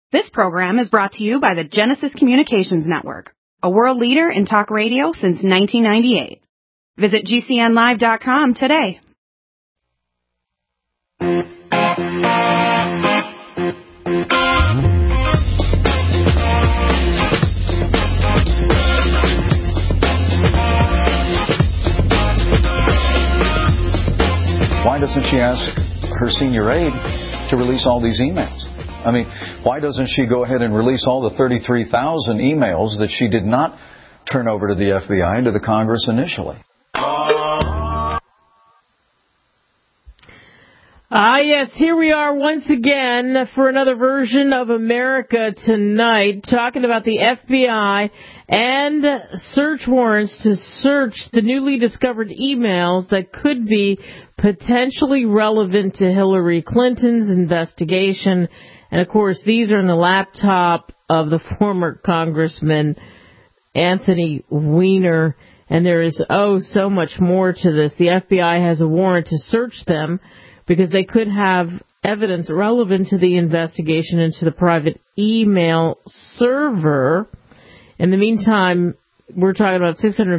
This program is brought to you by the Genesis Communications Network, a world leader in talk radio since 1998. Visit GCNlive.com today. Why doesn't she ask her senior aide to release all these emails? I mean, why doesn't she go ahead and release all the 33,000 emails that she did not turn over to the FBI and to the Congress initially? Yes, here we are once again for another version of America Tonight, talking about the FBI and search warrants to search the newly discovered emails that could be potentially relevant to Hillary Clinton's investigation. And, of course, these are in the laptop of the former Congressman Anthony Weiner. And there is, so much more to this. The FBI has a warrant to search them because they could have evidence relevant to the investigation into the private email server. In the meantime, we're talking about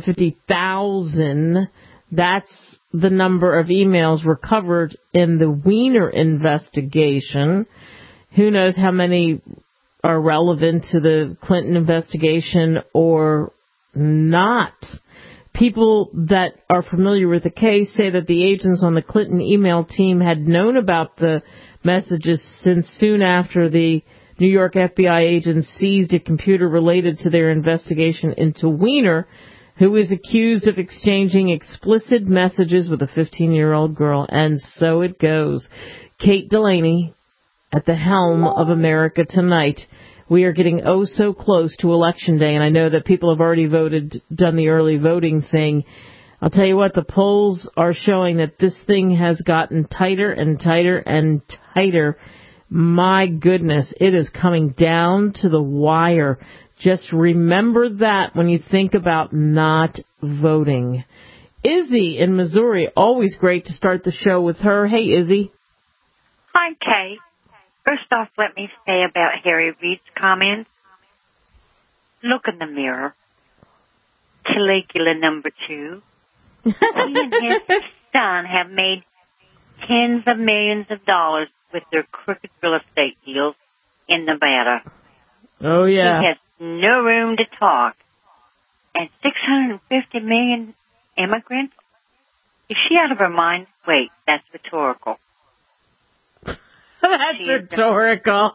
650,000. That's the number of emails recovered in the Weiner investigation. Who knows how many are relevant to the Clinton investigation or not. People that are familiar with the case say that the agents on the Clinton email team had known about the messages since soon after the New York FBI agents seized a computer related to their investigation into Weiner, who is accused of exchanging explicit messages with a 15-year-old girl. And so it goes. Kate Delaney at the helm of America Tonight. We are getting so close to Election Day, and I know that people have already done the early voting thing. I'll tell you what, the polls are showing that this thing has gotten tighter and tighter and tighter. My goodness, it is coming down to the wire. Just remember that when you think about not voting. Izzy in Missouri, always great to start the show with her. Hey, Izzy. Hi, Kate. First off, let me say about Harry Reid's comments. Look in the mirror. Caligula number 2. He and his son have made tens of millions of dollars with their crooked real estate deals in Nevada. Oh, yeah. He has no room to talk. And 650 million immigrants? Is she out of her mind? Wait, that's rhetorical. That's rhetorical.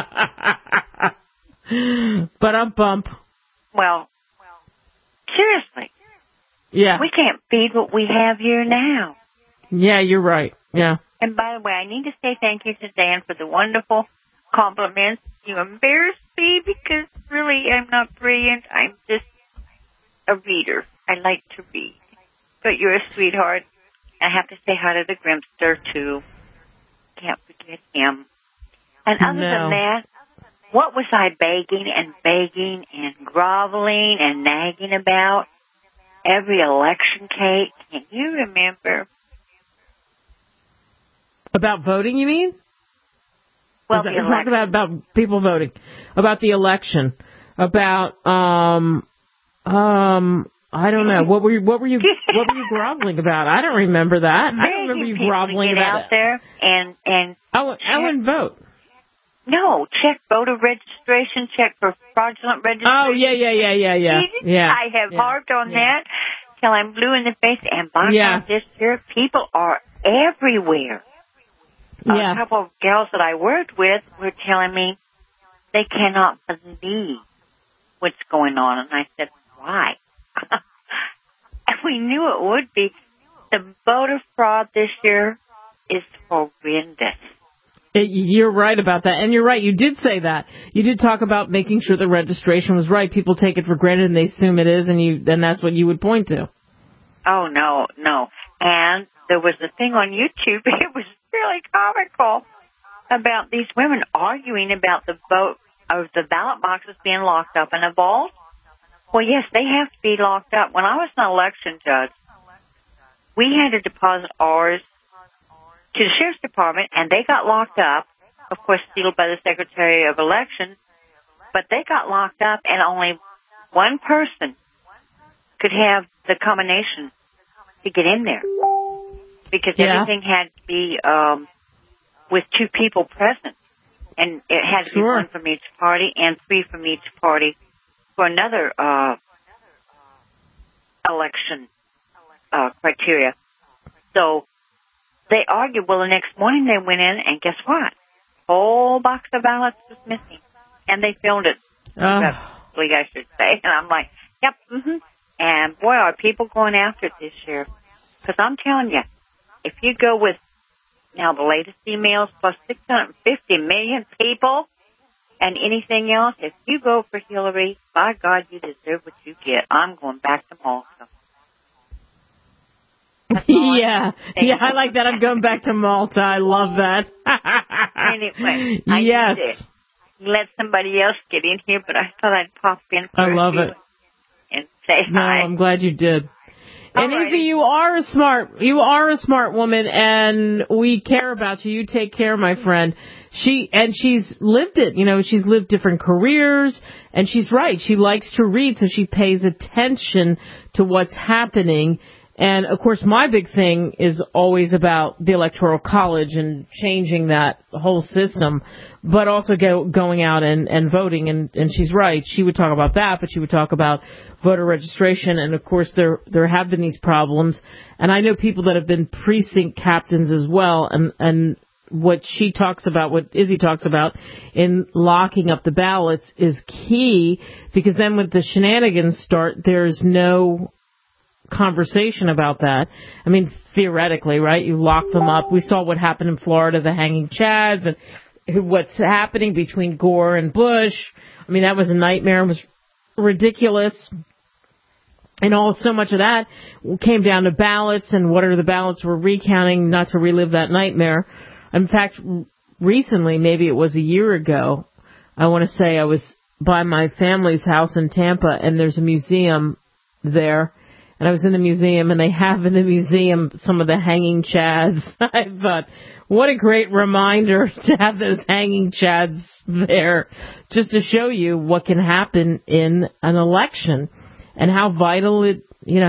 But I'm bump. Well, seriously. Yeah. We can't feed what we have here now. Yeah, you're right. Yeah. And by the way, I need to say thank you to Dan for the wonderful compliments. You embarrassed me because really I'm not brilliant. I'm just a reader. I like to read. But you're a sweetheart. I have to say hi to the Grimster, too. Can't forget him. And other than that, what was I begging and groveling and nagging about? Every election, Kate, can you remember? About voting, you mean? Well, the election. About people voting. About the election. About, I don't know. What were you groveling about? I don't remember that. I don't remember you groveling about out there and I wouldn't vote. No, check voter registration, check for fraudulent registration. Oh, yeah. I have harped on that till I'm blue in the face. And by God, this year, people are everywhere. A couple of gals that I worked with were telling me they cannot believe what's going on. And I said, why? And we knew it would be. The voter fraud this year is horrendous. You're right about that. And you're right. You did say that. You did talk about making sure the registration was right. People take it for granted and they assume it is, and that's what you would point to. Oh, no. And there was a thing on YouTube. It was really comical about these women arguing about the vote of the ballot boxes being locked up in a vault. Well, yes, they have to be locked up. When I was an election judge, we had to deposit ours to the sheriff's department, and they got locked up. of course, sealed by the Secretary of Elections, but they got locked up, and only one person could have the combination to get in there, because everything had to be with two people present, and it had to be one from each party and three from each party for another election criteria. So they argued. Well, the next morning they went in, and guess what? Whole box of ballots was missing, and they filmed it. Probably, I should say. And I'm like, yep, And boy, are people going after it this year? Because I'm telling you, if you go with now the latest emails plus 650 million people and anything else, if you go for Hillary, by God, you deserve what you get. I'm going back to Malta. Yeah, I like that. I'm going back to Malta. I love that. Anyway, I need to let somebody else get in here, but I thought I'd pop in for I love it. And say hi. No, I'm glad you did. And Izzy, you are a smart woman, and we care about you. You take care, my friend. She's lived it. You know, she's lived different careers, and she's right. She likes to read, so she pays attention to what's happening. And, of course, my big thing is always about the Electoral College and changing that whole system, but also going out and voting. And she's right. She would talk about that, but she would talk about voter registration. And, of course, there have been these problems. And I know people that have been precinct captains as well. And what she talks about, what Izzy talks about in locking up the ballots is key, because then when the shenanigans start, there's no conversation about that. I mean, theoretically, right? You lock them up. We saw what happened in Florida, the hanging chads, and what's happening between Gore and Bush. I mean, that was a nightmare. It was ridiculous. And so much of that came down to ballots and what are the ballots we're recounting, not to relive that nightmare. In fact, recently, maybe it was a year ago, I want to say I was by my family's house in Tampa, and there's a museum there. And I was in the museum, and they have in the museum some of the hanging chads. I thought, what a great reminder to have those hanging chads there, just to show you what can happen in an election and how vital it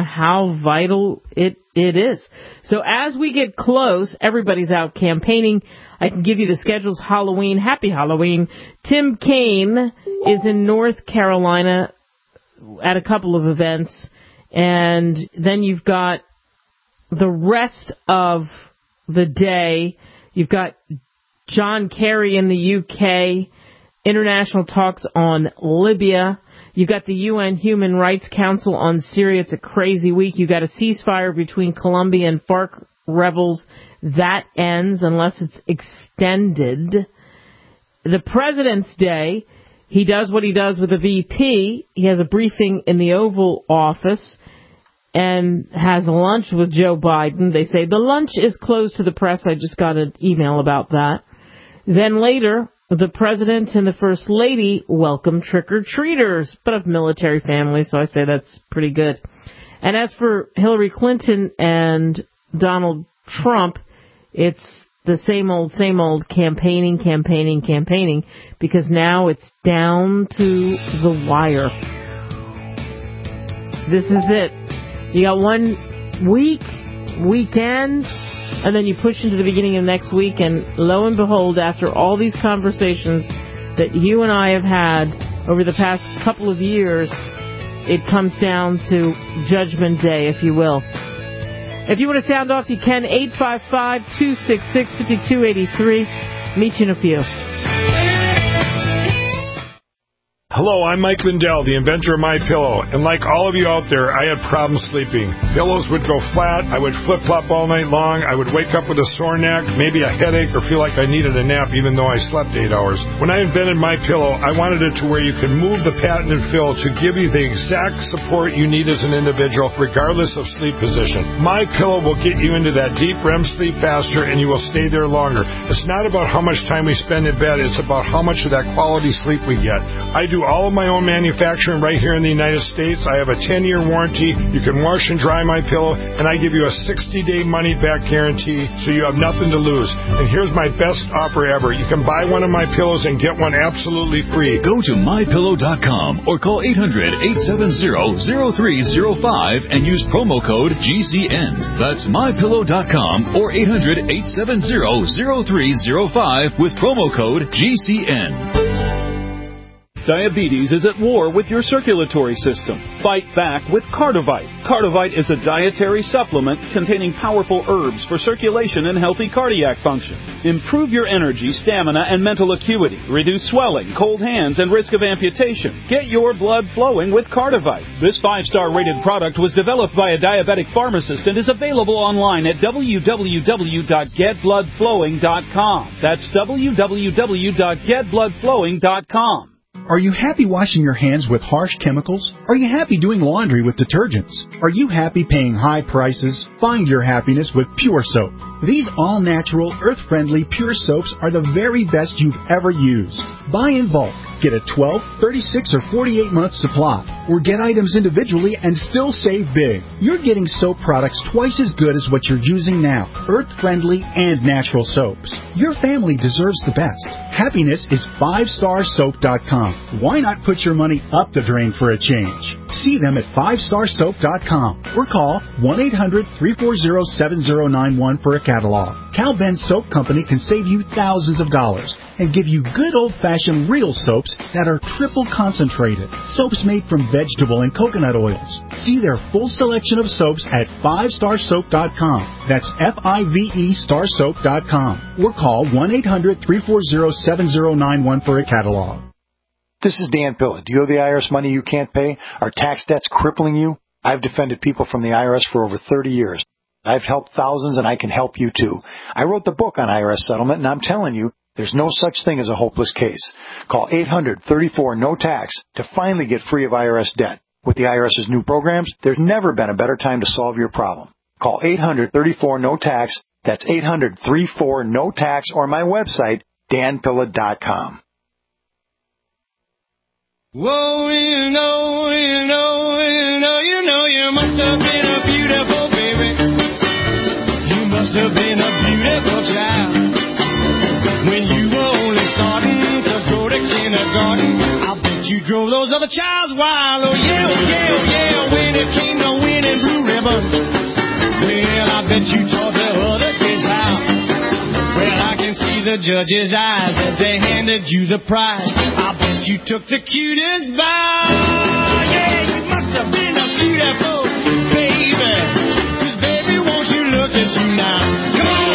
is. So as we get close, everybody's out campaigning. I can give you the schedules. Halloween, happy Halloween. Tim Kaine is in North Carolina at a couple of events. And then you've got the rest of the day. You've got John Kerry in the UK, international talks on Libya. You've got the UN Human Rights Council on Syria. It's a crazy week. You've got a ceasefire between Colombia and FARC rebels. That ends unless it's extended. The President's Day. He does what he does with the VP. He has a briefing in the Oval Office and has a lunch with Joe Biden. They say the lunch is closed to the press. I just got an email about that. Then later, the President and the First Lady welcome trick-or-treaters, but of military families, so I say that's pretty good. And as for Hillary Clinton and Donald Trump, it's the same old campaigning, because now it's down to the wire. This is it. You got 1 weekend, and then you push into the beginning of next week, and lo and behold, after all these conversations that you and I have had over the past couple of years, it comes down to Judgment Day, if you will. If you want to sound off, you can. 855-266-5283. Meet you in a few. Hello, I'm Mike Lindell, the inventor of MyPillow, and like all of you out there, I had problems sleeping. Pillows would go flat, I would flip-flop all night long, I would wake up with a sore neck, maybe a headache, or feel like I needed a nap even though I slept 8 hours. When I invented MyPillow, I wanted it to where you could move the patented fill to give you the exact support you need as an individual, regardless of sleep position. MyPillow will get you into that deep REM sleep faster, and you will stay there longer. It's not about how much time we spend in bed, it's about how much of that quality sleep we get. I do all all of my own manufacturing right here in the United States. I have a 10-year warranty. You can wash and dry my pillow, and I give you a 60-day money-back guarantee, so you have nothing to lose. And here's my best offer ever. You can buy one of my pillows and get one absolutely free. Go to mypillow.com or call 800-870-0305 and use promo code GCN. That's mypillow.com or 800-870-0305 with promo code GCN. Diabetes is at war with your circulatory system. Fight back with Cardivite. Cardivite is a dietary supplement containing powerful herbs for circulation and healthy cardiac function. Improve your energy, stamina, and mental acuity. Reduce swelling, cold hands, and risk of amputation. Get your blood flowing with Cardivite. This 5-star rated product was developed by a diabetic pharmacist and is available online at www.getbloodflowing.com. That's www.getbloodflowing.com. Are you happy washing your hands with harsh chemicals? Are you happy doing laundry with detergents? Are you happy paying high prices? Find your happiness with Pure Soap. These all-natural, earth-friendly Pure Soaps are the very best you've ever used. Buy in bulk. Get a 12, 36, or 48-month supply. Or get items individually and still save big. You're getting soap products twice as good as what you're using now. Earth-friendly and natural soaps. Your family deserves the best. Happiness is 5starsoap.com. Why not put your money up the drain for a change? See them at 5starsoap.com or call 1-800-340-7091 for a catalog. Cal Ben Soap Company can save you thousands of dollars and give you good old-fashioned real soaps that are triple concentrated. Soaps made from vegetable and coconut oils. See their full selection of soaps at 5starsoap.com. That's F-I-V-E starsoap.com. Or call 1-800-340-7091 for a catalog. This is Dan Pilla. Do you owe the IRS money you can't pay? Are tax debts crippling you? I've defended people from the IRS for over 30 years. I've helped thousands, and I can help you too. I wrote the book on IRS settlement, and I'm telling you, there's no such thing as a hopeless case. Call 800-34-NO-TAX to finally get free of IRS debt. With the IRS's new programs, there's never been a better time to solve your problem. Call 800-34-NO-TAX. That's 800-34-NO-TAX, or my website, danpilla.com. Whoa, you know, you must have been a beautiful baby. You must have been a beautiful child. When you were only starting to go to kindergarten, I bet you drove those other childs wild. Oh yeah, oh yeah, oh yeah, when it came to winning blue ribbon. Well, I bet you taught the other kids how. Well, I can see the judge's eyes as they handed you the prize. I bet you took the cutest bow. Yeah, you must have been a beautiful baby. 'Cause baby, won't you look at you now? Come on,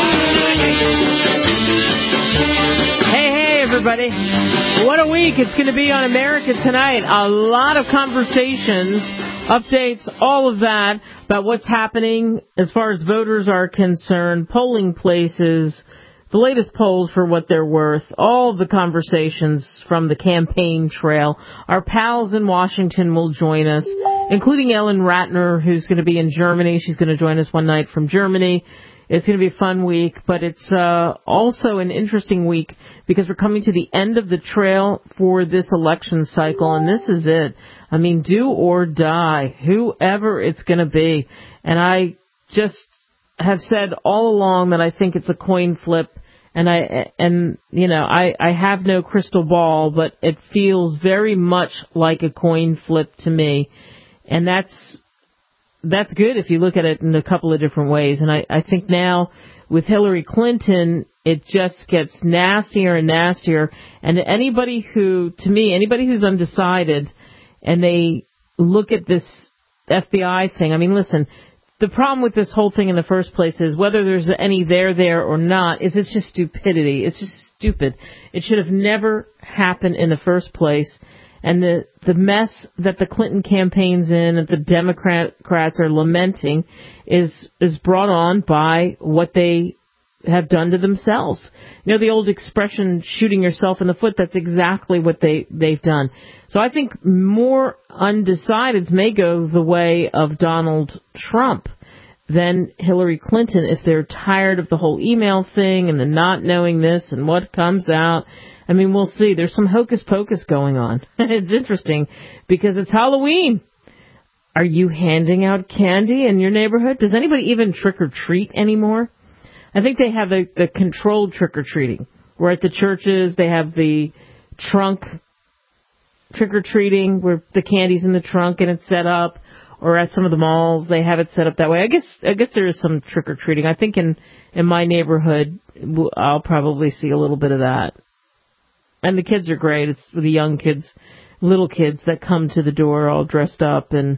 Hey, everybody. What a week it's going to be on America Tonight. A lot of conversations, updates, all of that about what's happening as far as voters are concerned, polling places, the latest polls for what they're worth, all the conversations from the campaign trail. Our pals in Washington will join us, including Ellen Ratner, who's going to be in Germany. She's going to join us one night from Germany. It's going to be a fun week, but it's also an interesting week because we're coming to the end of the trail for this election cycle, and this is it. I mean, do or die, whoever it's going to be. And I just have said all along that I think it's a coin flip, and I have no crystal ball, but it feels very much like a coin flip to me, and that's good if you look at it in a couple of different ways. And I think now with Hillary Clinton, it just gets nastier and nastier. And anybody who's undecided and they look at this FBI thing, I mean, listen, the problem with this whole thing in the first place is whether there's any there or not, is it's just stupidity. It's just stupid. It should have never happened in the first place. And the mess that the Clinton campaign's in and the Democrats are lamenting is brought on by what they have done to themselves. You know, the old expression, shooting yourself in the foot, that's exactly what they've done. So I think more undecideds may go the way of Donald Trump than Hillary Clinton if they're tired of the whole email thing and the not knowing this and what comes out. I mean, we'll see. There's some hocus pocus going on. It's interesting because it's Halloween. Are you handing out candy in your neighborhood? Does anybody even trick or treat anymore? I think they have the controlled trick or treating, where at the churches they have the trunk trick or treating, where the candy's in the trunk and it's set up, or at some of the malls they have it set up that way. I guess there is some trick or treating. I think in my neighborhood I'll probably see a little bit of that. And the kids are great. It's the young kids, little kids that come to the door all dressed up and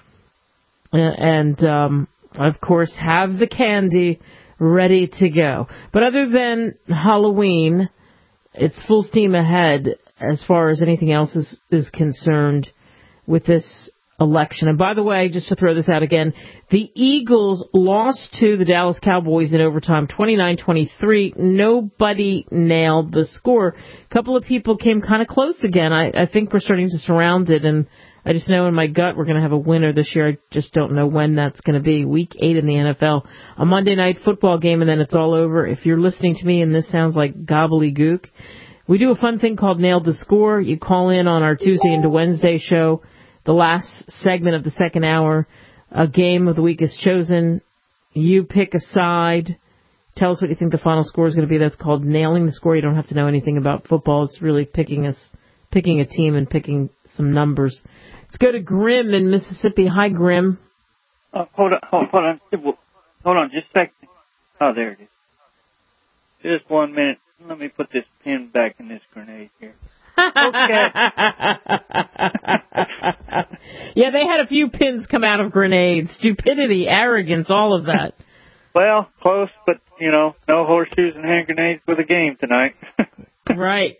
of course have the candy ready to go. But other than Halloween, it's full steam ahead as far as anything else is concerned with this election. And by the way, just to throw this out again, the Eagles lost to the Dallas Cowboys in overtime, 29-23. Nobody nailed the score. A couple of people came kind of close again. I think we're starting to surround it, and I just know in my gut we're going to have a winner this year. I just don't know when that's going to be. Week 8 in the NFL. A Monday night football game, and then it's all over. If you're listening to me and this sounds like gobbledygook, we do a fun thing called Nailed the Score. You call in on our Tuesday into Wednesday show. The last segment of the second hour, a game of the week is chosen. You pick a side. Tell us what you think the final score is going to be. That's called Nailing the Score. You don't have to know anything about football. It's really picking a team and picking some numbers. Let's go to Grim in Mississippi. Hi, Grim. Hold on just a second. Oh, there it is. Just 1 minute. Let me put this pin back in this grenade here. Okay. Yeah, they had a few pins come out of grenades. Stupidity, arrogance, all of that. Well, close, but, no horseshoes and hand grenades for the game tonight. Right.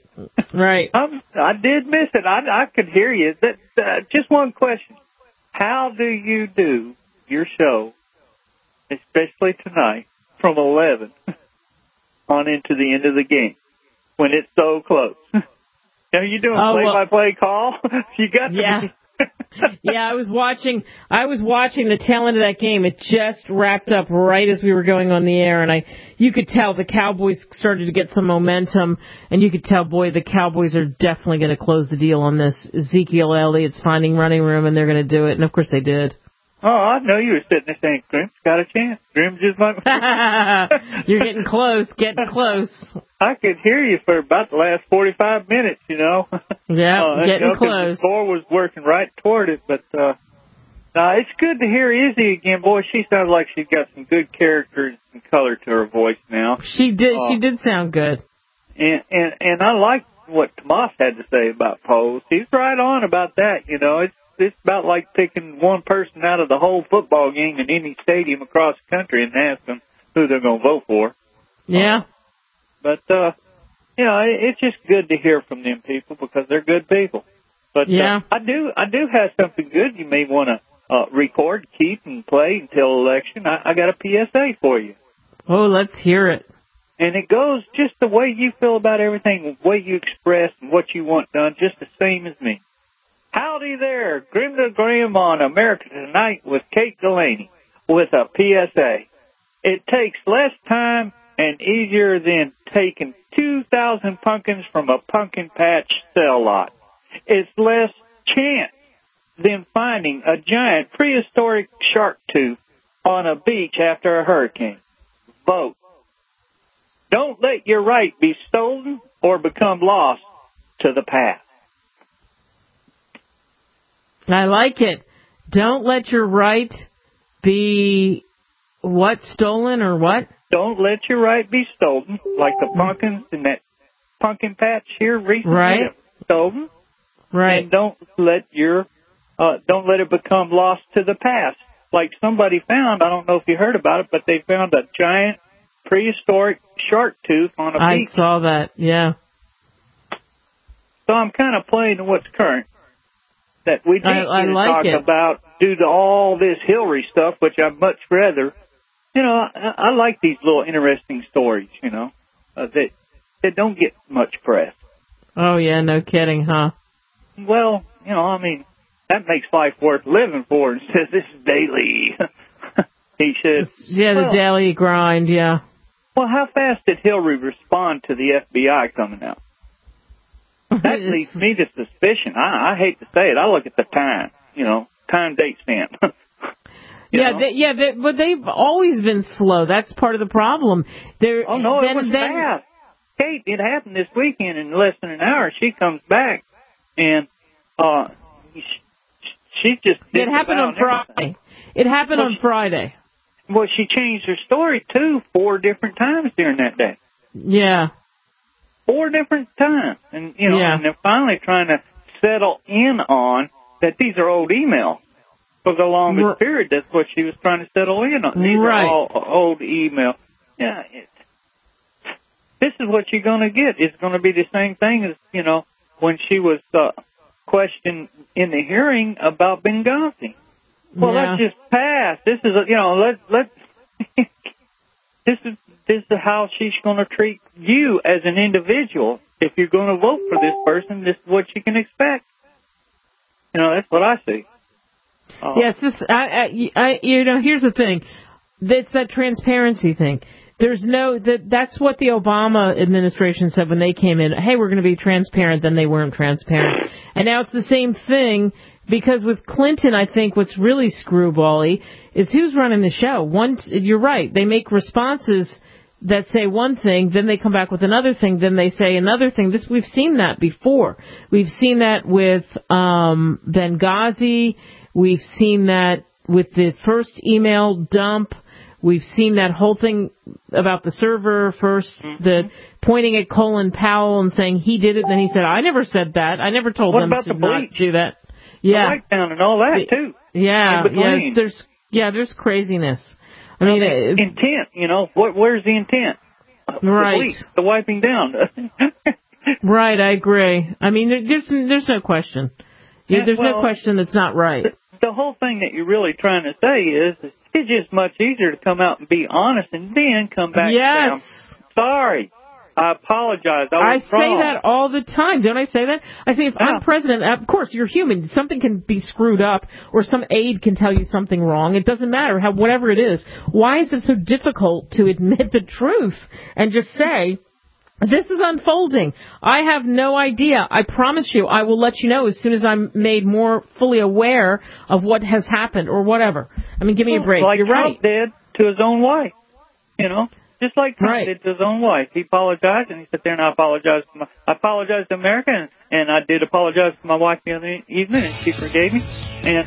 I did miss it. I could hear you. Just one question. How do you do your show, especially tonight, from 11 on into the end of the game when it's so close? Are you doing play-by-play call? You got to Yeah, I was watching the tail end of that game. It just wrapped up right as we were going on the air, and you could tell the Cowboys started to get some momentum, and you could tell, boy, the Cowboys are definitely going to close the deal on this. Ezekiel Elliott's finding running room, and they're going to do it, and of course they did. Oh, I know you were sitting there saying, Grim's got a chance. Grim just might... You're getting close. I could hear you for about the last 45 minutes, Yeah, getting close. The score was working right toward it, but it's good to hear Izzy again. Boy, she sounds like she's got some good character and color to her voice now. She did sound good. And I like what Tomas had to say about polls. He's right on about that, It's about like picking one person out of the whole football game in any stadium across the country and ask them who they're going to vote for. Yeah. But, it's just good to hear from them people because they're good people. But I do have something good you may want to record, keep, and play until election. I got a PSA for you. Oh, let's hear it. And it goes just the way you feel about everything, the way you express and what you want done, just the same as me. Howdy there, Grim to Graham on America Tonight with Kate Delaney with a PSA. It takes less time and easier than taking 2,000 pumpkins from a pumpkin patch sale lot. It's less chance than finding a giant prehistoric shark tooth on a beach after a hurricane. Vote. Don't let your right be stolen or become lost to the past. I like it. Don't let your right be stolen or what? Don't let your right be stolen, like the pumpkins in that pumpkin patch here recently. Right. Stolen. Right. And don't let it become lost to the past. Like somebody found, I don't know if you heard about it, but they found a giant prehistoric shark tooth on a beach. I saw that, yeah. So I'm kind of playing to what's current. That we need to talk about due to all this Hillary stuff, which I'd much rather. I like these little interesting stories, that don't get much press. Oh, yeah, no kidding, huh? Well, that makes life worth living for. And says this is daily. He says. Yeah, the daily grind, yeah. Well, how fast did Hillary respond to the FBI coming out? That leads me to suspicion. I hate to say it. I look at the time, time date stamp. But they've always been slow. That's part of the problem. It was fast. Kate, it happened this weekend in less than an hour. She comes back, and she just... It happened on Friday. It happened on Friday. Well, she changed her story, 4 different times during that day. Yeah. 4 different times. And, and they're finally trying to settle in on that these are old emails. For the longest period, that's what she was trying to settle in on. These are all old emails. Yeah, this is what you're going to get. It's going to be the same thing as, when she was questioned in the hearing about Benghazi. Well, let's just pass. This is, let's this is how she's going to treat you as an individual. If you're going to vote for this person, this is what you can expect. That's what I see. It's just, here's the thing. It's that transparency thing. That's what the Obama administration said when they came in. Hey, we're going to be transparent. Then they weren't transparent. And now it's the same thing, because with Clinton, I think what's really screwbally is who's running the show. You're right. They make responses that say one thing, then they come back with another thing, then they say another thing. We've seen that before. We've seen that with Benghazi. We've seen that with the first email dump. We've seen that whole thing about the server first, the pointing at Colin Powell and saying he did it, and then he said, I never said that. I never told them to not do that. Yeah. The breakdown and all that, too. Yeah. There's craziness. I mean, intent, where's the intent? Right. The wiping down. Right, I agree. I mean, there's no question. There's no question that's not right. The whole thing that you're really trying to say is it's just much easier to come out and be honest and then come back and say, sorry, I apologize. I say that all the time. Don't I say that? I say if I'm president, of course, you're human. Something can be screwed up or some aide can tell you something wrong. It doesn't matter, whatever it is. Why is it so difficult to admit the truth and just say, this is unfolding. I have no idea. I promise you, I will let you know as soon as I'm made more fully aware of what has happened or whatever. I mean, give me a break. Like You're Trump right. did to his own wife, just like Trump did to his own wife. He apologized, and he sat there and I apologized to America, and I did apologize to my wife the other evening, and she forgave me. And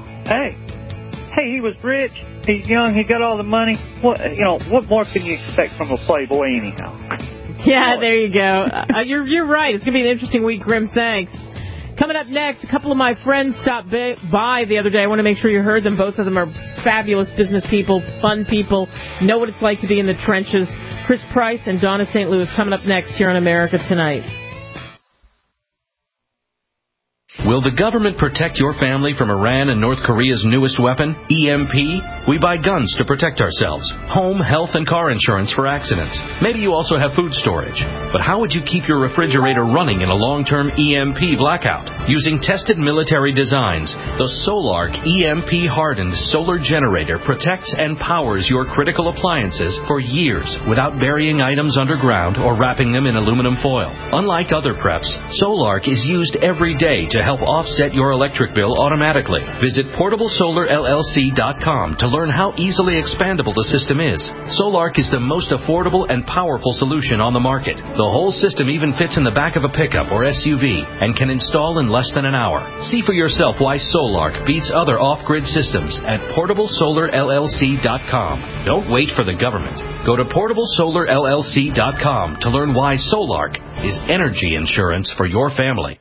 hey, he was rich. He's young. He got all the money. What more can you expect from a playboy anyhow? Yeah, there you go. You're right. It's going to be an interesting week, Grim. Thanks. Coming up next, a couple of my friends stopped by the other day. I want to make sure you heard them. Both of them are fabulous business people, fun people, know what it's like to be in the trenches. Chris Price and Donna St. Louis coming up next here on America Tonight. Will the government protect your family from Iran and North Korea's newest weapon, EMP? We buy guns to protect ourselves, home, health, and car insurance for accidents. Maybe you also have food storage. But how would you keep your refrigerator running in a long-term EMP blackout? Using tested military designs, the Solark EMP-hardened solar generator protects and powers your critical appliances for years without burying items underground or wrapping them in aluminum foil. Unlike other preps, Solark is used every day to help offset your electric bill automatically. Visit PortableSolarLLC.com to learn how easily expandable the system is. Solark is the most affordable and powerful solution on the market. The whole system even fits in the back of a pickup or SUV and can install in less than an hour. See for yourself why Solark beats other off-grid systems at PortableSolarLLC.com. Don't wait for the government. Go to PortableSolarLLC.com to learn why Solark is energy insurance for your family.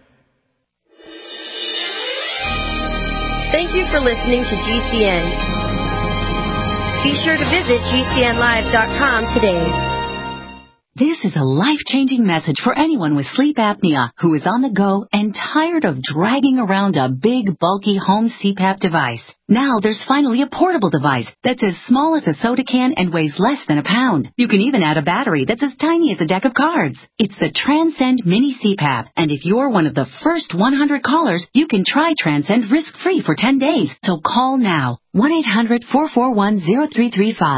Thank you for listening to GCN. Be sure to visit GCNlive.com today. This is a life-changing message for anyone with sleep apnea who is on the go and tired of dragging around a big, bulky home CPAP device. Now there's finally a portable device that's as small as a soda can and weighs less than a pound. You can even add a battery that's as tiny as a deck of cards. It's the Transcend Mini CPAP, and if you're one of the first 100 callers, you can try Transcend risk-free for 10 days. So call now. 1-800-441-0335.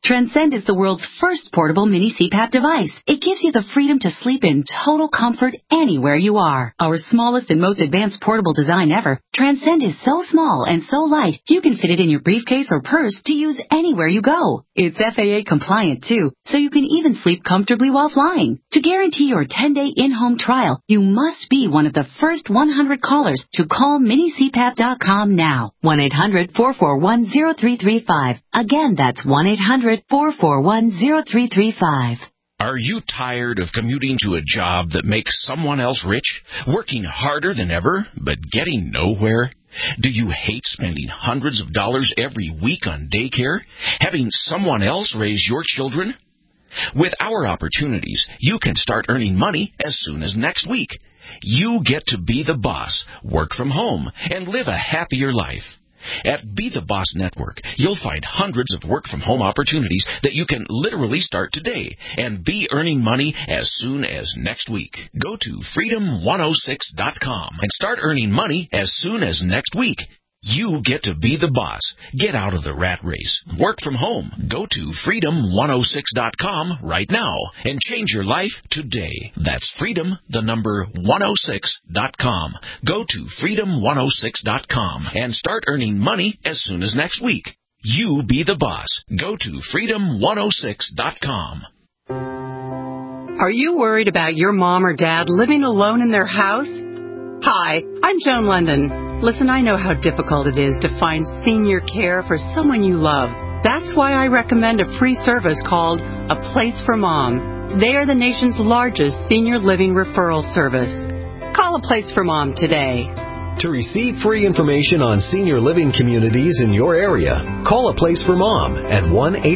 Transcend is the world's first portable mini CPAP device. It gives you the freedom to sleep in total comfort anywhere you are. Our smallest and most advanced portable design ever, Transcend is so small and so light, you can fit it in your briefcase or purse to use anywhere you go. It's FAA compliant too, so you can even sleep comfortably while flying. To guarantee your 10-day in-home trial, you must be one of the first 100 callers to call minicpap.com now. 1-800-441-0335. Again, that's 1-800-441-0335. Are you tired of commuting to a job that makes someone else rich, working harder than ever, but getting nowhere? Do you hate spending hundreds of dollars every week on daycare, having someone else raise your children? With our opportunities, you can start earning money as soon as next week. You get to be the boss, work from home, and live a happier life. At Be the Boss Network, you'll find hundreds of work-from-home opportunities that you can literally start today and be earning money as soon as next week. Go to freedom106.com and start earning money as soon as next week. You get to be the boss. Get out of the rat race. Work from home. Go to freedom106.com right now and change your life today. That's freedom106.com. Go to freedom106.com and start earning money as soon as next week. You be the boss. Go to freedom106.com. Are you worried about your mom or dad living alone in their house? Hi, I'm Joan London. Listen, I know how difficult it is to find senior care for someone you love. That's why I recommend a free service called A Place for Mom. They are the nation's largest senior living referral service. Call A Place for Mom today. To receive free information on senior living communities in your area, call A Place for Mom at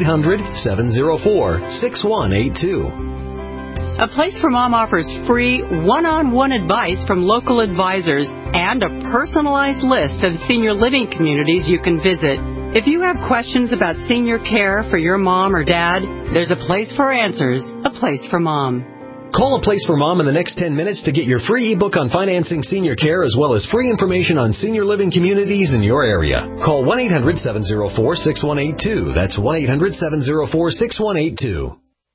1-800-704-6182. A Place for Mom offers free one-on-one advice from local advisors and a personalized list of senior living communities you can visit. If you have questions about senior care for your mom or dad, there's a place for answers, A Place for Mom. Call A Place for Mom in the next 10 minutes to get your free ebook on financing senior care as well as free information on senior living communities in your area. Call 1-800-704-6182. That's 1-800-704-6182.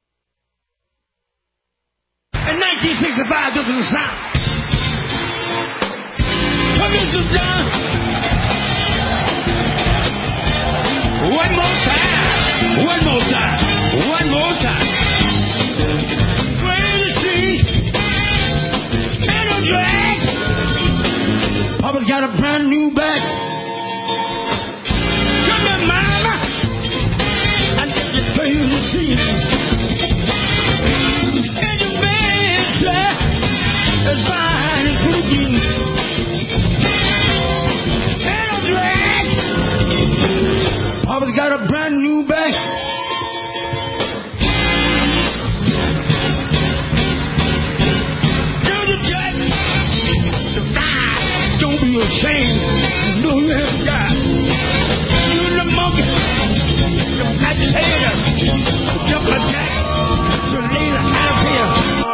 In 1965, this was the sound. Come in, Suzanne. One more time. One more time. One more time. Where is she? Ain't no drag. Papa's got a brand new bag. Come here, mama. I get you crazy to see you. As fine as cooking. Ain't no drag. Papa's got a brand new bag. Do the jack. Don't be ashamed. You know you have got. You the monkey. You got your head up. Jump a jack. So lay the house here.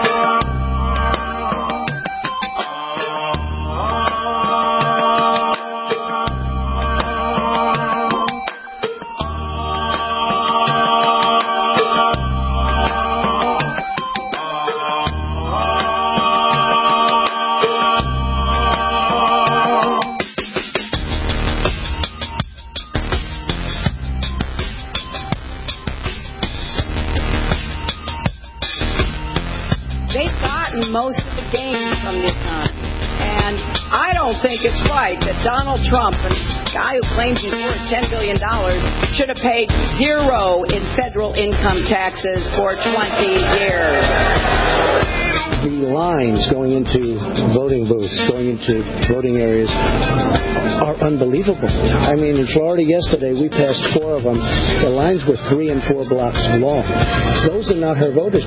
Most of the gains from this time. And I don't think it's right that Donald Trump, a guy who claims he's worth $10 billion, should have paid zero in federal income taxes for 20 years. The lines going into voting booths, going into voting areas are unbelievable. I mean, in Florida yesterday, we passed 4 of them. The lines were 3 and 4 blocks long. Those are not her voters.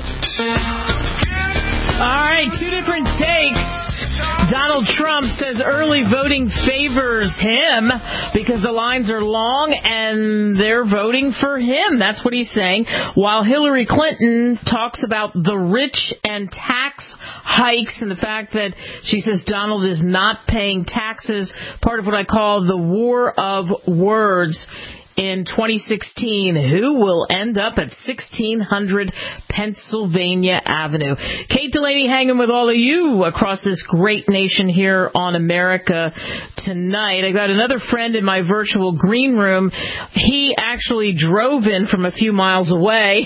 All right, 2 different takes. Donald Trump says early voting favors him because the lines are long and they're voting for him. That's what he's saying. While Hillary Clinton talks about the rich and tax hikes and the fact that she says Donald is not paying taxes, part of what I call the war of words. in 2016. Who will end up at 1600 Pennsylvania Avenue? Kate Delaney hanging with all of you across this great nation here on America Tonight. I got another friend in my virtual green room. He actually drove in from a few miles away.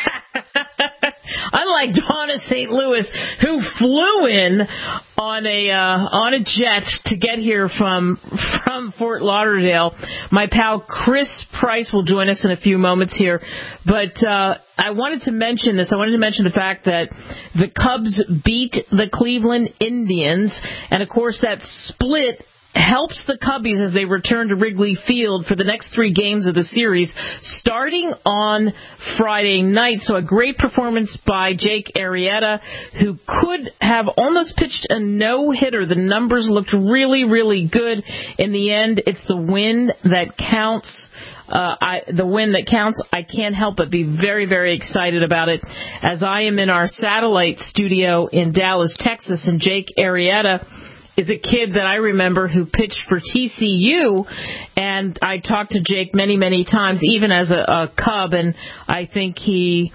Unlike Donna St. Louis, who flew in on a jet to get here from Fort Lauderdale. My pal Chris Price will join us in a few moments here. But I wanted to mention this. I wanted to mention the fact that the Cubs beat the Cleveland Indians. And, of course, that split helps the Cubbies as they return to Wrigley Field for the next 3 games of the series, starting on Friday night. So a great performance by Jake Arrieta, who could have almost pitched a no-hitter. The numbers looked really, really good. In the end, it's the win that counts. The win that counts. I can't help but be very, very excited about it, as I am in our satellite studio in Dallas, Texas, and Jake Arrieta is a kid that I remember who pitched for TCU, and I talked to Jake many, many times, even as a Cub, and I think he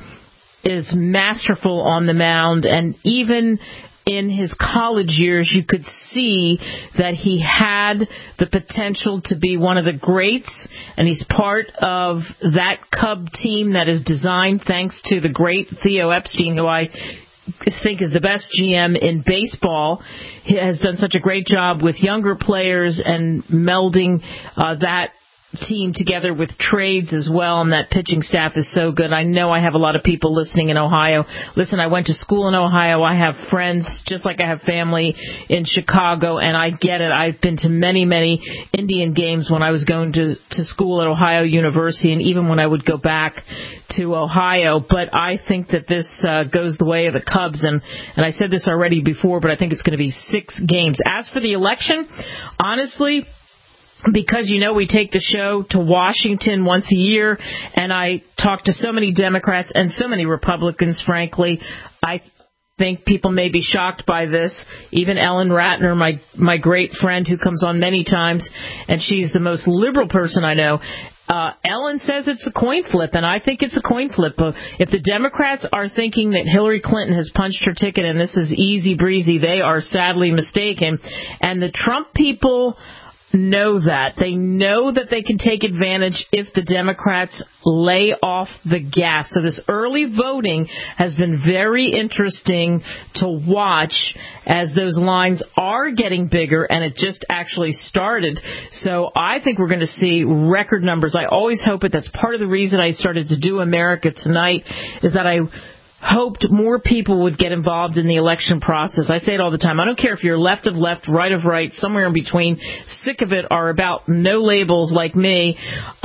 is masterful on the mound, and even in his college years, you could see that he had the potential to be one of the greats, and he's part of that Cub team that is designed thanks to the great Theo Epstein, who I think is the best GM in baseball. He has done such a great job with younger players and melding that team together with trades as well, and that pitching staff is so good. I know I have a lot of people listening in Ohio. Listen, I went to school in Ohio. I have friends just like I have family in Chicago, and I get it. I've been to many, many Indian games when I was going to school at Ohio University, and even when I would go back to Ohio. But I think that this goes the way of the Cubs, and I said this already before, but I think it's going to be 6 games. As for the election, honestly, because, we take the show to Washington once a year, and I talk to so many Democrats and so many Republicans, frankly, I think people may be shocked by this. Even Ellen Ratner, my great friend who comes on many times, and she's the most liberal person I know, Ellen says it's a coin flip, and I think it's a coin flip. If the Democrats are thinking that Hillary Clinton has punched her ticket and this is easy breezy, they are sadly mistaken. And the Trump people know that. They know that they can take advantage if the Democrats lay off the gas. So this early voting has been very interesting to watch as those lines are getting bigger, and it just actually started. So I think we're going to see record numbers. I always hope it. That's part of the reason I started to do America Tonight, is that I hoped more people would get involved in the election process. I say it all the time. I don't care if you're left of left, right of right, somewhere in between, sick of it, or about no labels like me.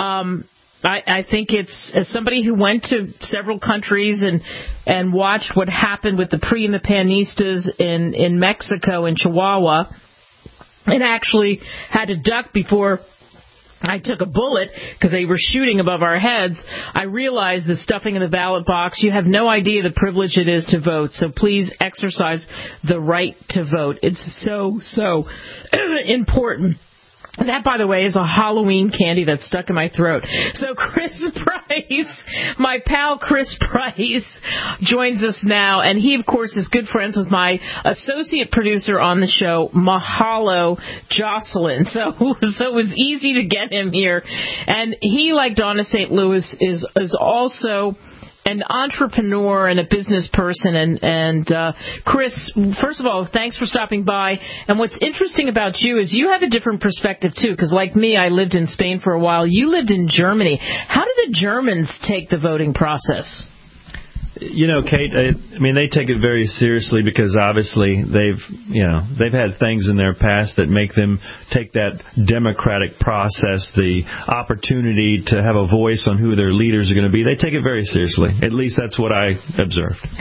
I think it's, as somebody who went to several countries and watched what happened with the PRI and the Panistas in Mexico, in Chihuahua, and actually had to duck before I took a bullet because they were shooting above our heads. I realized the stuffing in the ballot box, you have no idea the privilege it is to vote. So please exercise the right to vote. It's so, so important. That, by the way, is a Halloween candy that's stuck in my throat. So Chris Price, my pal Chris Price, joins us now. And he, of course, is good friends with my associate producer on the show, Mahalo Jocelyn. So it was easy to get him here. And he, like Donna St. Louis, is also an entrepreneur and a business person. And Chris, first of all, thanks for stopping by. And what's interesting about you is you have a different perspective, too, because like me, I lived in Spain for a while. You lived in Germany. How do the Germans take the voting process? Kate, they take it very seriously because obviously they've had things in their past that make them take that democratic process, the opportunity to have a voice on who their leaders are going to be. They take it very seriously. At least that's what I observed.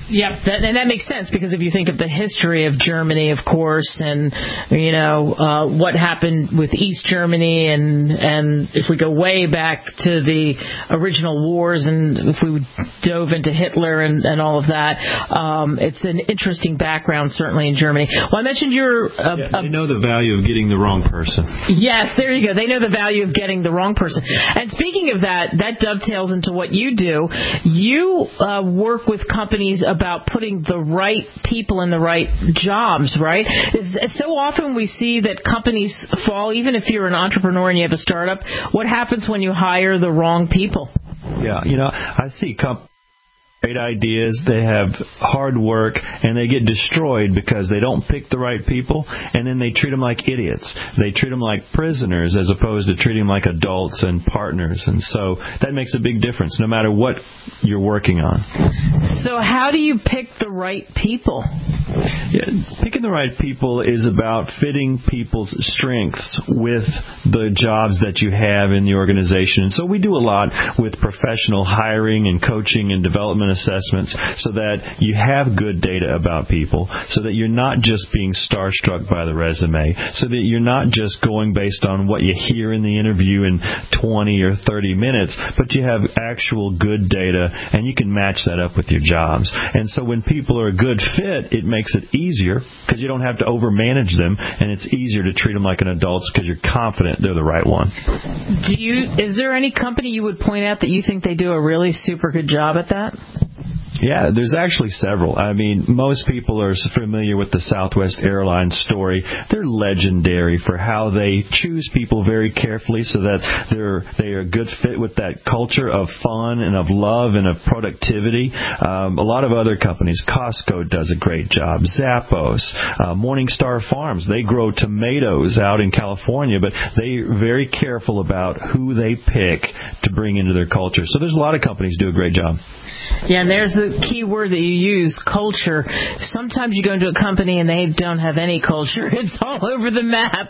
Yep, and that makes sense because if you think of the history of Germany, of course, and what happened with East Germany, and if we go way back to the original wars, and if we dove into Hitler and all of that, it's an interesting background certainly in Germany. Well, I mentioned they know the value of getting the wrong person. Yes, there you go. They know the value of getting the wrong person. And speaking of that dovetails into what you do. You work with companies about putting the right people in the right jobs, right? So often we see that companies fall, even if you're an entrepreneur and you have a startup, what happens when you hire the wrong people? Yeah, I see great ideas, they have hard work, and they get destroyed because they don't pick the right people, and then they treat them like idiots. They treat them like prisoners as opposed to treating them like adults and partners, and so that makes a big difference no matter what you're working on. So how do you pick the right people? Yeah, picking the right people is about fitting people's strengths with the jobs that you have in the organization. And so we do a lot with professional hiring and coaching and development assessments so that you have good data about people, so that you're not just being starstruck by the resume, so that you're not just going based on what you hear in the interview in 20 or 30 minutes, but you have actual good data and you can match that up with your jobs. And so when people are a good fit, it makes it easier because you don't have to overmanage them, and it's easier to treat them like an adult because you're confident they're the right one. Is there any company you would point out that you think they do a really super good job at that? Yeah, there's actually several. I mean, most people are familiar with the Southwest Airlines story. They're legendary for how they choose people very carefully so that they are a good fit with that culture of fun and of love and of productivity. A lot of other companies, Costco does a great job, Zappos, Morningstar Farms, they grow tomatoes out in California, but they're very careful about who they pick to bring into their culture. So there's a lot of companies do a great job. Yeah, and there's the key word that you use, culture. Sometimes you go into a company and they don't have any culture. It's all over the map.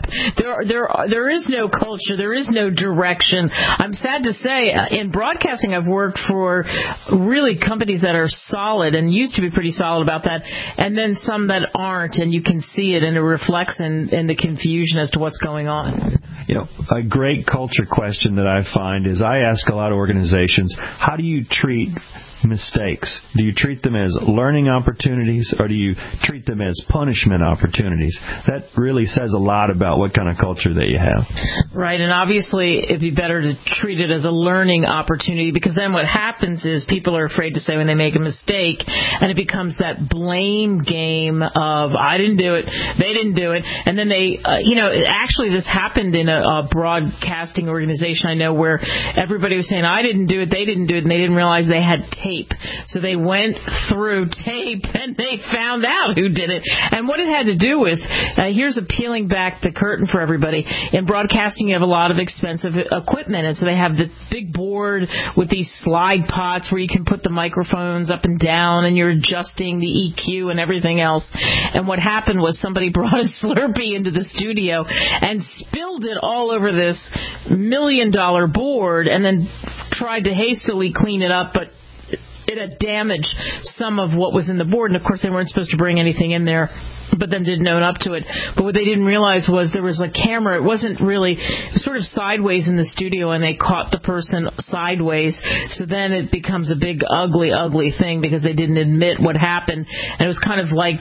There is no culture. There is no direction. I'm sad to say, in broadcasting, I've worked for really companies that are solid and used to be pretty solid about that, and then some that aren't, and you can see it, and it reflects in the confusion as to what's going on. A great culture question that I find is I ask a lot of organizations, how do you treat mistakes? Do you treat them as learning opportunities, or do you treat them as punishment opportunities? That really says a lot about what kind of culture that you have. Right, and obviously it'd be better to treat it as a learning opportunity, because then what happens is people are afraid to say when they make a mistake, and it becomes that blame game of, I didn't do it, they didn't do it, and then they, actually this happened in a broadcasting organization I know where everybody was saying, I didn't do it, they didn't do it, and they didn't realize they had tape. So they went through tape and they found out who did it. And what it had to do with, here's peeling back the curtain for everybody. In broadcasting, you have a lot of expensive equipment. And so they have the big board with these slide pots where you can put the microphones up and down and you're adjusting the EQ and everything else. And what happened was somebody brought a Slurpee into the studio and spilled it all over this $1 million board and then tried to hastily clean it up, but it had damaged some of what was in the board. And, of course, they weren't supposed to bring anything in there, but then didn't own up to it. But what they didn't realize was there was a camera. It wasn't really, it was sort of sideways in the studio, and they caught the person sideways. So then it becomes a big, ugly, ugly thing because they didn't admit what happened. And it was kind of like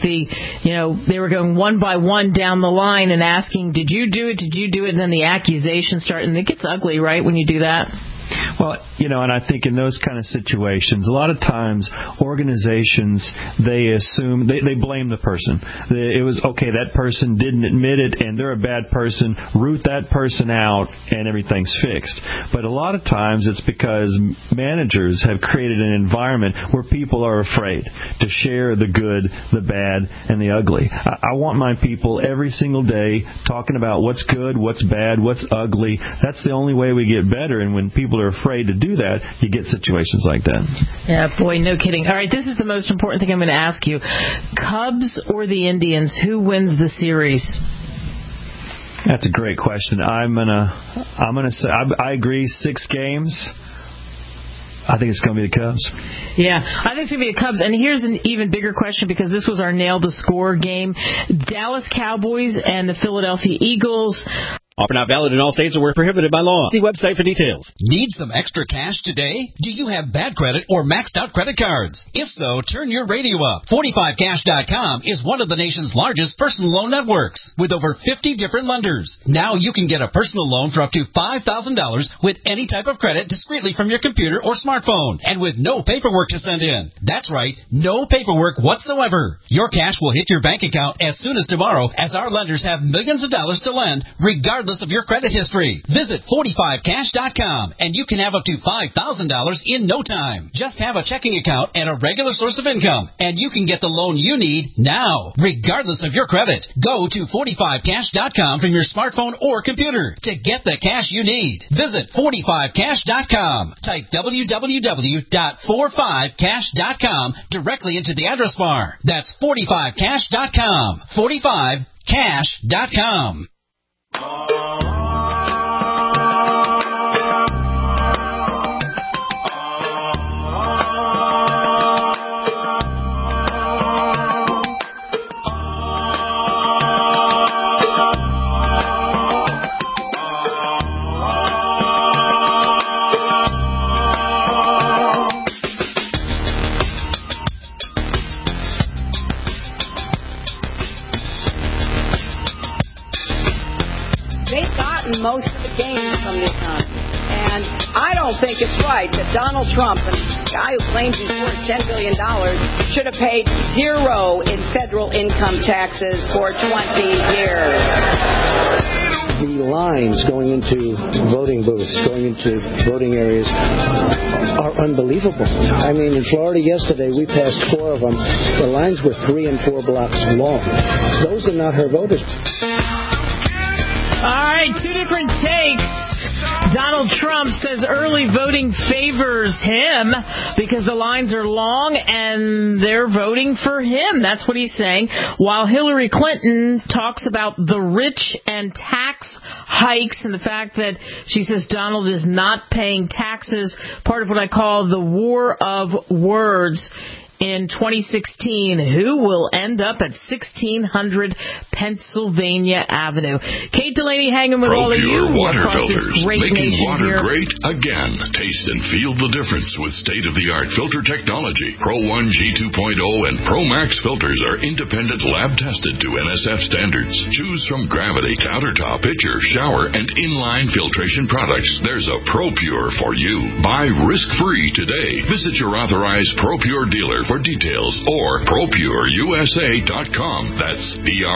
they were going one by one down the line and asking, did you do it? Did you do it? And then the accusations start. And it gets ugly, right, when you do that? Well, and I think in those kind of situations, a lot of times organizations, they assume, they blame the person. It was, okay, that person didn't admit it and they're a bad person, root that person out and everything's fixed. But a lot of times it's because managers have created an environment where people are afraid to share the good, the bad, and the ugly. I want my people every single day talking about what's good, what's bad, what's ugly. That's the only way we get better. And when people are afraid to do that, you get situations like that. Yeah, boy, no kidding. All right, this is the most important thing I'm going to ask you. Cubs or the Indians, who wins the series? That's a great question. I'm gonna say I agree. 6 games. I think it's going to be the Cubs. Yeah, I think it's going to be the Cubs. And here's an even bigger question, because this was our Nail the Score game. Dallas Cowboys and the Philadelphia Eagles. Offer not valid in all states or where prohibited by law. See website for details. Need some extra cash today? Do you have bad credit or maxed out credit cards? If so, turn your radio up. 45cash.com is one of the nation's largest personal loan networks with over 50 different lenders. Now you can get a personal loan for up to $5,000 with any type of credit discreetly from your computer or smartphone and with no paperwork to send in. That's right, no paperwork whatsoever. Your cash will hit your bank account as soon as tomorrow, as our lenders have millions of dollars to lend regardless of your credit history. Visit 45cash.com and you can have up to $5,000 in no time. Just have a checking account and a regular source of income, and you can get the loan you need now, regardless of your credit. Go to 45cash.com from your smartphone or computer to get the cash you need. Visit 45cash.com. Type www.45cash.com directly into the address bar. That's 45cash.com. 45cash.com. Most of the games from this time. And I don't think it's right that Donald Trump, a guy who claims he's worth $10 billion, should have paid zero in federal income taxes for 20 years. The lines going into voting booths, going into voting areas are unbelievable. I mean, in Florida yesterday, we passed 4 of them. The lines were 3 and 4 blocks long. Those are not her voters. All right, 2 different takes. Donald Trump says early voting favors him because the lines are long and they're voting for him. That's what he's saying. While Hillary Clinton talks about the rich and tax hikes and the fact that she says Donald is not paying taxes, part of what I call the war of words. In 2016, who will end up at 1600 Pennsylvania Avenue? Kate Delaney hanging with all of you. Water filters, making water here. great again. Taste and feel the difference with state-of-the-art filter technology. Pro 1 G2.0 and Pro Max filters are independent lab-tested to NSF standards. Choose from Gravity, Countertop, Pitcher, Shower, and Inline filtration products. There's a ProPure for you. Buy risk-free today. Visit your authorized ProPure dealer for details or ProPureUSA.com. That's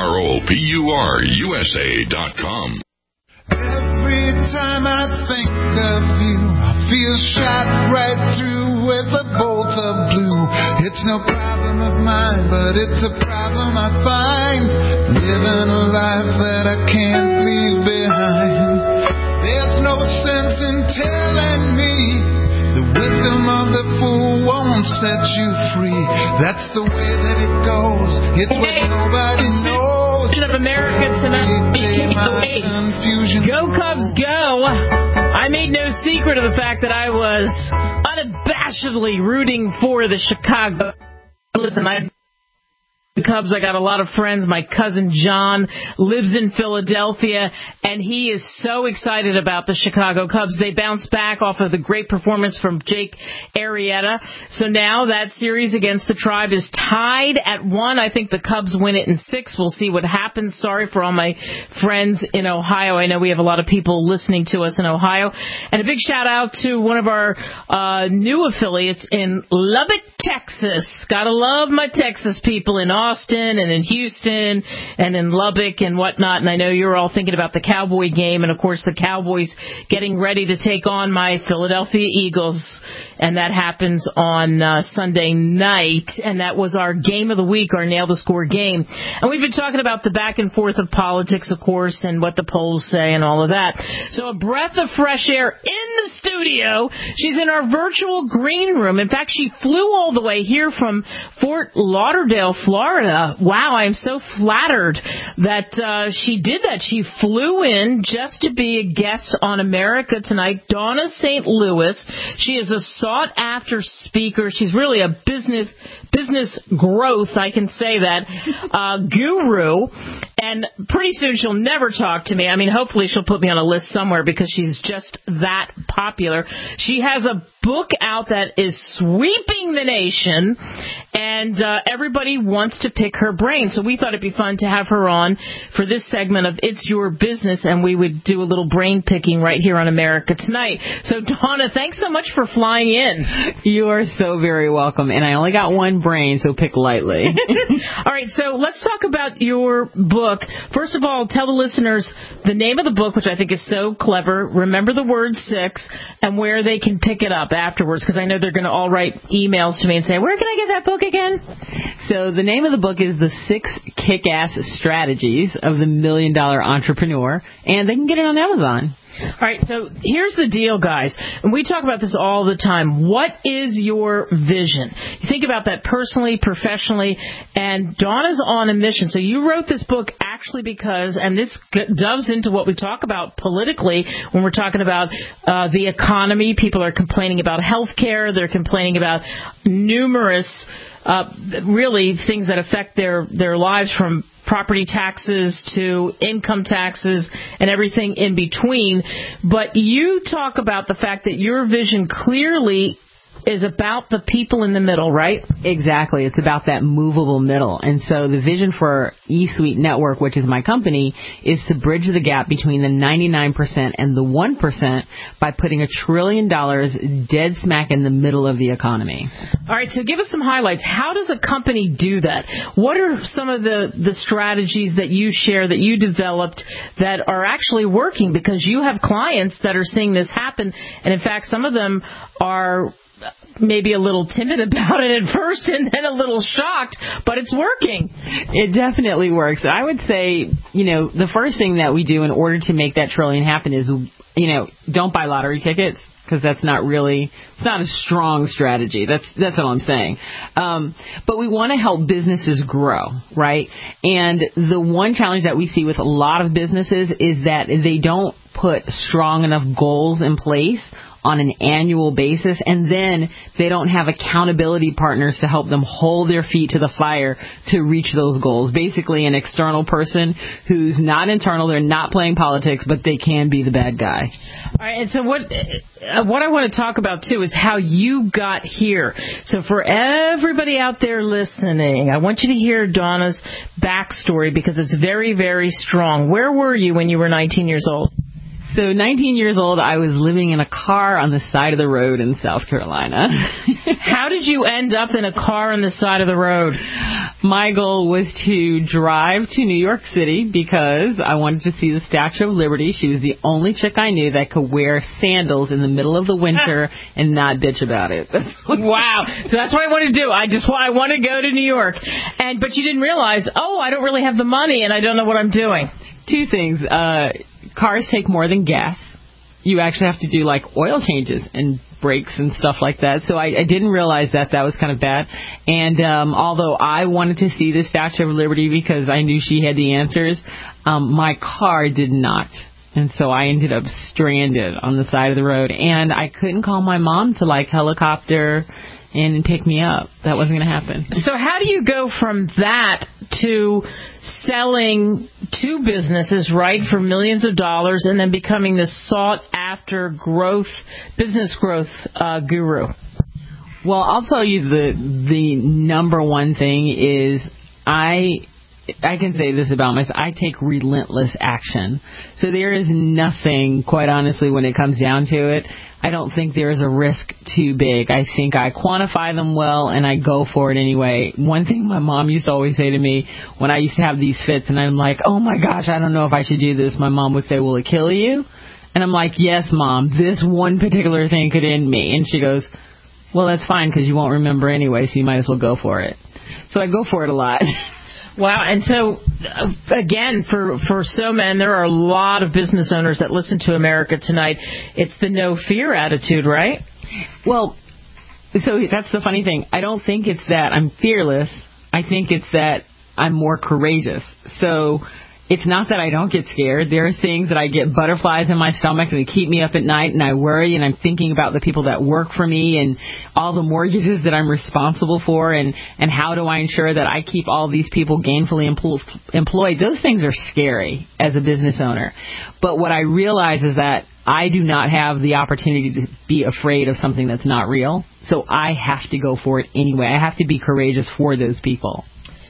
ProPureUSA.com. Every time I think of you, I feel shot right through with a bolt of blue. It's no problem of mine, but it's a problem I find. Living a life that I can't leave behind. There's no sense in telling me the wisdom of the fool won't set you free. That's the way that it goes. It's what nobody knows. Of America tonight. Go Cubs, go! I made no secret of the fact that I was unabashedly rooting for the Chicago. Listen, the Cubs, I got a lot of friends. My cousin John lives in Philadelphia, and he is so excited about the Chicago Cubs. They bounced back off of the great performance from Jake Arrieta. So now that series against the Tribe is tied at 1. I think the Cubs win it in 6. We'll see what happens. Sorry for all my friends in Ohio. I know we have a lot of people listening to us in Ohio. And a big shout out to one of our new affiliates in Lubbock, Texas. Gotta love my Texas people in Austin and in Houston and in Lubbock and whatnot. And I know you're all thinking about the Cowboy game and, of course, the Cowboys getting ready to take on my Philadelphia Eagles. And that happens on Sunday night. And that was our game of the week, our Nail the Score game. And we've been talking about the back and forth of politics, of course, and what the polls say and all of that. So a breath of fresh air in the studio. She's in our virtual green room. In fact, she flew all the way here from Fort Lauderdale, Florida, Florida. Wow, I am so flattered that she did that. She flew in just to be a guest on America Tonight. Donna St. Louis. She is a sought-after speaker. She's really a business growth, I can say that, guru. And pretty soon she'll never talk to me. I mean, hopefully she'll put me on a list somewhere because she's just that popular. She has a book out that is sweeping the nation, and everybody wants to pick her brain. So we thought it'd be fun to have her on for this segment of It's Your Business, and we would do a little brain picking right here on America Tonight. So, Donna, thanks so much for flying in. You are so very welcome, and I only got one brain, so pick lightly. All right, so let's talk about your book. First of all, tell the listeners the name of the book, which I think is so clever. Remember the word 6, and where they can pick it up afterwards, because I know they're going to all write emails to me and say, where can I get that book again? So the name of the book is The 6 Kick-Ass Strategies of the $1 Million Entrepreneur, and they can get it on Amazon. All right, so here's the deal, guys. And we talk about this all the time. What is your vision? You think about that personally, professionally, and Donna's on a mission. So you wrote this book actually because, and this doves into what we talk about politically when we're talking about the economy. People are complaining about health care. They're complaining about numerous really things that affect their lives, from property taxes to income taxes and everything in between. But you talk about the fact that your vision clearly is about the people in the middle, right? Exactly. It's about that movable middle. And so the vision for eSuite Network, which is my company, is to bridge the gap between the 99% and the 1% by putting $1 trillion dead smack in the middle of the economy. All right, so give us some highlights. How does a company do that? What are some of the strategies that you share, that you developed, that are actually working? Because you have clients that are seeing this happen, and in fact, some of them are maybe a little timid about it at first and then a little shocked, but it's working. It definitely works. I would say, the first thing that we do in order to make that trillion happen is, don't buy lottery tickets, because that's not it's not a strong strategy. That's all I'm saying. But we want to help businesses grow, right? And the one challenge that we see with a lot of businesses is that they don't put strong enough goals in place on an annual basis, and then they don't have accountability partners to help them hold their feet to the fire to reach those goals. Basically, an external person who's not internal, they're not playing politics, but they can be the bad guy. All right, and so what I want to talk about, too, is how you got here. So for everybody out there listening, I want you to hear Donna's backstory, because it's very, very strong. Where were you when you were 19 years old? So 19 years old, I was living in a car on the side of the road in South Carolina. How did you end up in a car on the side of the road? My goal was to drive to New York City because I wanted to see the Statue of Liberty. She was the only chick I knew that could wear sandals in the middle of the winter and not bitch about it. Wow. So that's what I want to do. I want to go to New York. But you didn't realize, I don't really have the money and I don't know what I'm doing. Two things. Cars take more than gas. You actually have to do oil changes and brakes and stuff like that. So I didn't realize that was kind of bad. And although I wanted to see the Statue of Liberty because I knew she had the answers, my car did not. And so I ended up stranded on the side of the road. And I couldn't call my mom to helicopter and pick me up. That wasn't going to happen. So how do you go from that to selling to businesses, right, for millions of dollars, and then becoming this sought-after business growth guru? Well, I'll tell you the number one thing is I can say this about myself. I take relentless action. So there is nothing, quite honestly, when it comes down to it, I don't think there's a risk too big. I think I quantify them well, and I go for it anyway. One thing my mom used to always say to me when I used to have these fits, and I'm like, oh, my gosh, I don't know if I should do this. My mom would say, will it kill you? And I'm like, yes, Mom, this one particular thing could end me. And she goes, well, that's fine because you won't remember anyway, so you might as well go for it. So I go for it a lot. Wow. And so, again, for so many, there are a lot of business owners that listen to America Tonight. It's the no fear attitude, right? Well, so that's the funny thing. I don't think it's that I'm fearless. I think it's that I'm more courageous. So it's not that I don't get scared. There are things that I get butterflies in my stomach and they keep me up at night, and I worry, and I'm thinking about the people that work for me and all the mortgages that I'm responsible for, and how do I ensure that I keep all these people gainfully employed. Those things are scary as a business owner. But what I realize is that I do not have the opportunity to be afraid of something that's not real. So I have to go for it anyway. I have to be courageous for those people.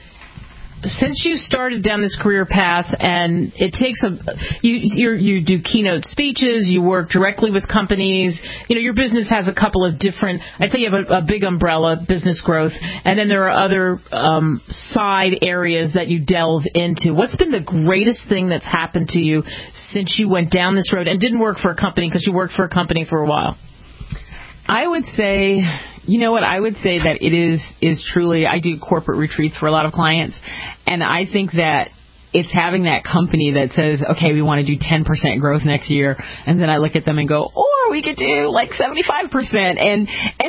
Since you started down this career path, and it takes you do keynote speeches, you work directly with companies. Your business has a couple of different. I'd say you have a big umbrella, business growth, and then there are other side areas that you delve into. What's been the greatest thing that's happened to you since you went down this road and didn't work for a company, because you worked for a company for a while? I would say, I would say that it is truly, I do corporate retreats for a lot of clients, and I think that it's having that company that says, okay, we want to do 10% growth next year, and then I look at them and go, or we could do like 75%, and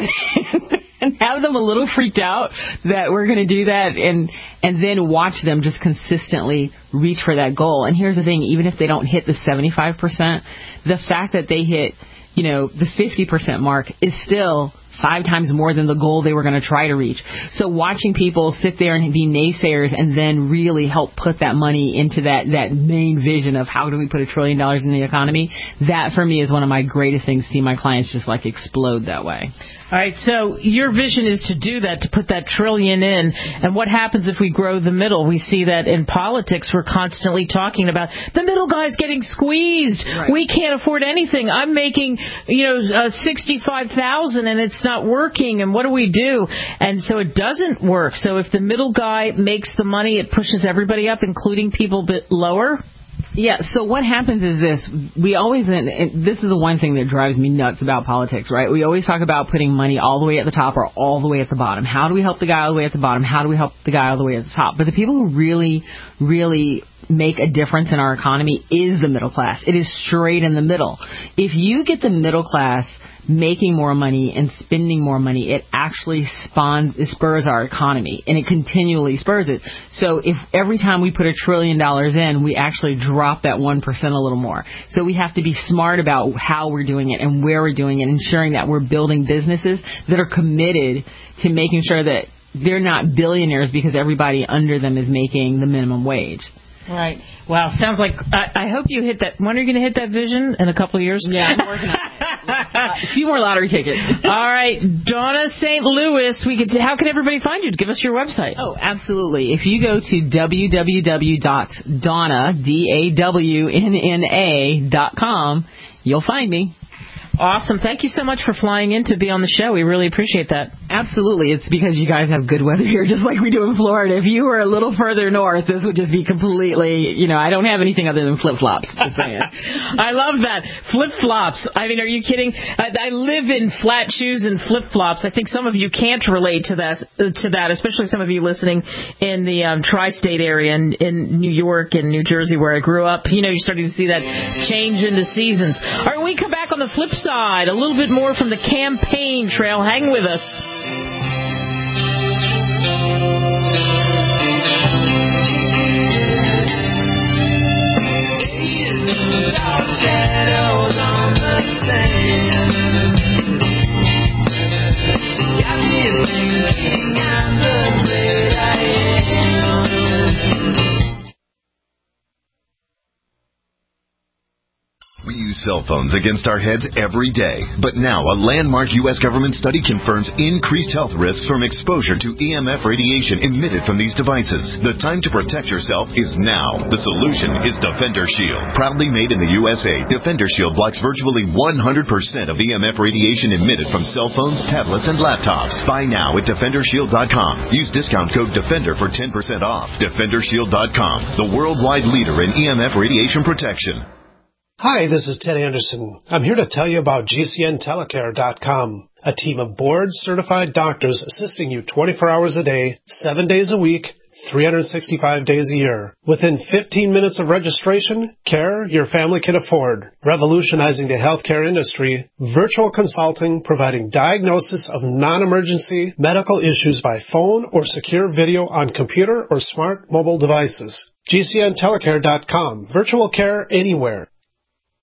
have them a little freaked out that we're going to do that, and then watch them just consistently reach for that goal. And here's the thing, even if they don't hit the 75%, the fact that they hit the 50% mark is still 5 times more than the goal they were going to try to reach. So watching people sit there and be naysayers and then really help put that money into that main vision of how do we put $1 trillion in the economy, that for me is one of my greatest things, see my clients just like explode that way. All right, so your vision is to do that, to put that trillion in. And what happens if we grow the middle? We see that in politics, we're constantly talking about the middle guy's getting squeezed. Right. We can't afford anything. I'm making, $65,000 and it's not working. And what do we do? And so it doesn't work. So if the middle guy makes the money, it pushes everybody up, including people a bit lower. Yeah, so what happens is this. We always, and this is the one thing that drives me nuts about politics, right? We always talk about putting money all the way at the top or all the way at the bottom. How do we help the guy all the way at the bottom? How do we help the guy all the way at the top? But the people who really, really make a difference in our economy is the middle class. It is straight in the middle. If you get the middle class making more money and spending more money, it actually spurs our economy, and it continually spurs it. So if every time we put $1 trillion in, we actually drop that 1% a little more. So we have to be smart about how we're doing it and where we're doing it, ensuring that we're building businesses that are committed to making sure that they're not billionaires because everybody under them is making the minimum wage. Right. Wow. Sounds like I hope you hit that. When are you going to hit that vision? In a couple of years? Yeah, I'm working on it. A few more lottery tickets. All right. Donna St. Louis, how can everybody find you? Give us your website. Oh, absolutely. If you go to www.dawna.com, you'll find me. Awesome. Thank you so much for flying in to be on the show. We really appreciate that. Absolutely. It's because you guys have good weather here, just like we do in Florida. If you were a little further north, this would just be completely, I don't have anything other than flip-flops. Just saying. I love that. Flip-flops. I mean, are you kidding? I live in flat shoes and flip-flops. I think some of you can't relate to that, especially some of you listening in the tri-state area in New York and New Jersey where I grew up. You're starting to see that change in the seasons. All right, when we come back on the flip side, a little bit more from the campaign trail. Hang with us. Shadows on the sand. Got me thinking I'm the great I am. We use cell phones against our heads every day. But now, a landmark U.S. government study confirms increased health risks from exposure to EMF radiation emitted from these devices. The time to protect yourself is now. The solution is Defender Shield. Proudly made in the USA, Defender Shield blocks virtually 100% of EMF radiation emitted from cell phones, tablets, and laptops. Buy now at DefenderShield.com. Use discount code DEFENDER for 10% off. DefenderShield.com, the worldwide leader in EMF radiation protection. Hi, this is Ted Anderson. I'm here to tell you about GCNTelecare.com, a team of board-certified doctors assisting you 24 hours a day, 7 days a week, 365 days a year. Within 15 minutes of registration, care your family can afford. Revolutionizing the healthcare industry, virtual consulting providing diagnosis of non-emergency medical issues by phone or secure video on computer or smart mobile devices. GCNTelecare.com. Virtual care anywhere.